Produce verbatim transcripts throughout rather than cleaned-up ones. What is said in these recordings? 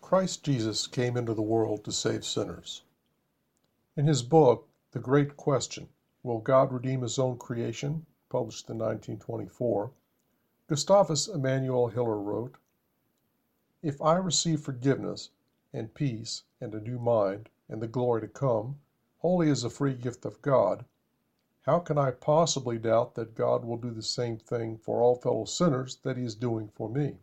Christ Jesus came into the world to save sinners. In his book, The Great Question, Will God Redeem His Own Creation?, published in nineteen twenty-four, Gustavus Emanuel Hiller wrote, "If I receive forgiveness, and peace, and a new mind, and the glory to come, wholly as a free gift of God, how can I possibly doubt that God will do the same thing for all fellow sinners that he is doing for me?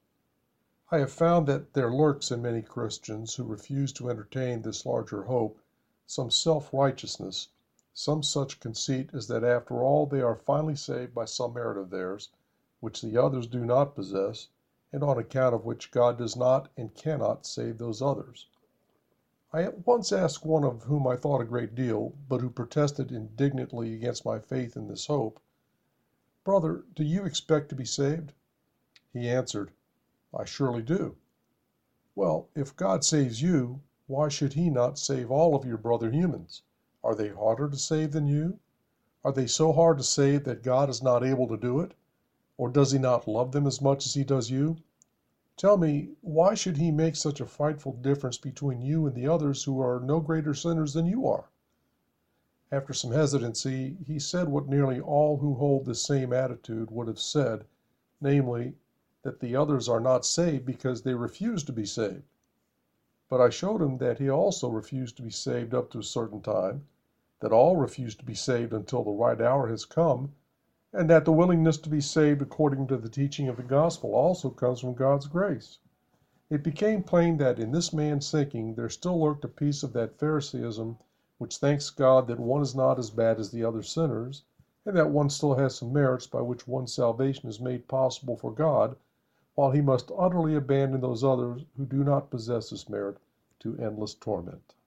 I have found that there lurks in many Christians who refuse to entertain this larger hope some self-righteousness, some such conceit as that after all they are finally saved by some merit of theirs, which the others do not possess, and on account of which God does not and cannot save those others. I once asked one of whom I thought a great deal, but who protested indignantly against my faith in this hope, 'Brother, do you expect to be saved?' He answered, 'I surely do.' Well, if God saves you, why should he not save all of your brother humans? Are they harder to save than you? Are they so hard to save that God is not able to do it? Or does he not love them as much as he does you? Tell me, why should he make such a frightful difference between you and the others who are no greater sinners than you are?" After some hesitancy, he said what nearly all who hold the same attitude would have said, namely, that the others are not saved because they refuse to be saved. But I showed him that he also refused to be saved up to a certain time, that all refuse to be saved until the right hour has come, and that the willingness to be saved according to the teaching of the gospel also comes from God's grace. It became plain that in this man's thinking there still lurked a piece of that Pharisaism which thanks God that one is not as bad as the other sinners, and that one still has some merits by which one's salvation is made possible for God, while he must utterly abandon those others who do not possess this merit to endless torment.